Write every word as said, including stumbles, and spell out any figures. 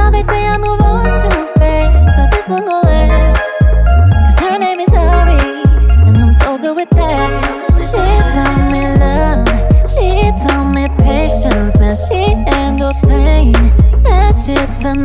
know they say I move on too fast, but this one gon' last. Cause her name is Hurry, and I'm so good with that. She taught me love, she taught me patience, and she handles pain. That shit's amazing.